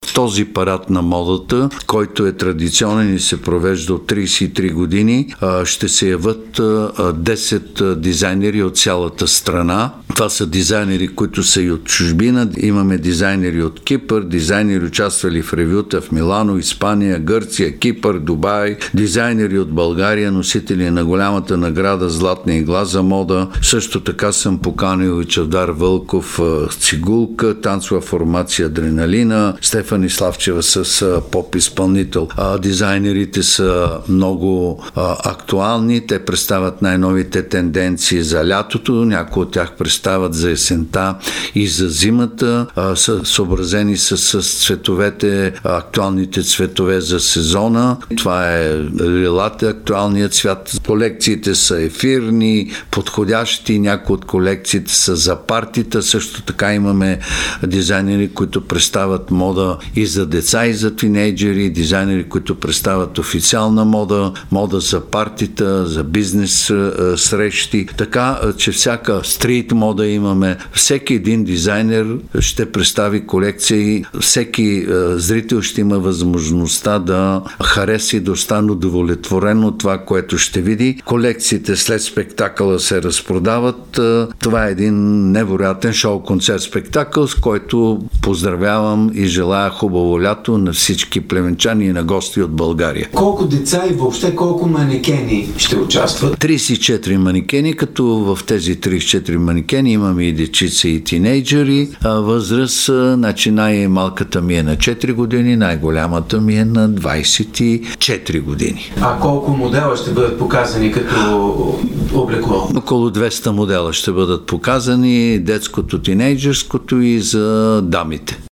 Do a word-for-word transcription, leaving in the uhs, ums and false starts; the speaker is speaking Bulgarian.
този парад на модата, който е традиционен и се провежда от трийсет и три години, ще се явят десет дизайнери от цялата страна. Това са дизайнери, които са и от чужбина. Имаме дизайнери от Кипър, дизайнери участвали в ревюта в Милано, Испания, Гърция, Кипър, Дубай, дизайнери от България, носители на голямата награда Златна игла за мода. Също така съм поканил и Чавдар Вълков, Цигулка, танцова формация Адреналина, Стефани Славчева с поп-изпълнител. Дизайнерите са много актуални. Те представят най-новите тенденции за лятото. Някои от тях представят за есента и за зимата. Са съобразени с, с цветовете, актуалните цветове за сезона. Това е лилата, актуалният цвят. Колекциите са ефирни, подходящи. Някои от колекциите са за партита. Също така имаме дизайнери, които представят мода и за деца, и за тинейджери, дизайнери, които представят официална мода, мода за партита, за бизнес срещи. Така, че всяка стрит мода имаме. Всеки един дизайнер ще представи колекция и всеки зрител ще има възможността да хареса и да остане удовлетворен от това, което ще види. Колекциите след спектакъла се разпродават. Това е един невероятен шоу-концерт спектакъл, с който поздравявам и желая хубаво лято на всички плевенчани и на гости от България. Колко деца и въобще колко манекени ще участват? трийсет и четири манекени, като в тези трийсет и четири манекени имаме и дечица и тинейджери. Възраст, значи най-малката ми е на четири години, най-голямата ми е на двайсет и четири години. А колко модела ще бъдат показани като облекло? Около двеста модела ще бъдат показани, детското, тинейджерското и за дамите.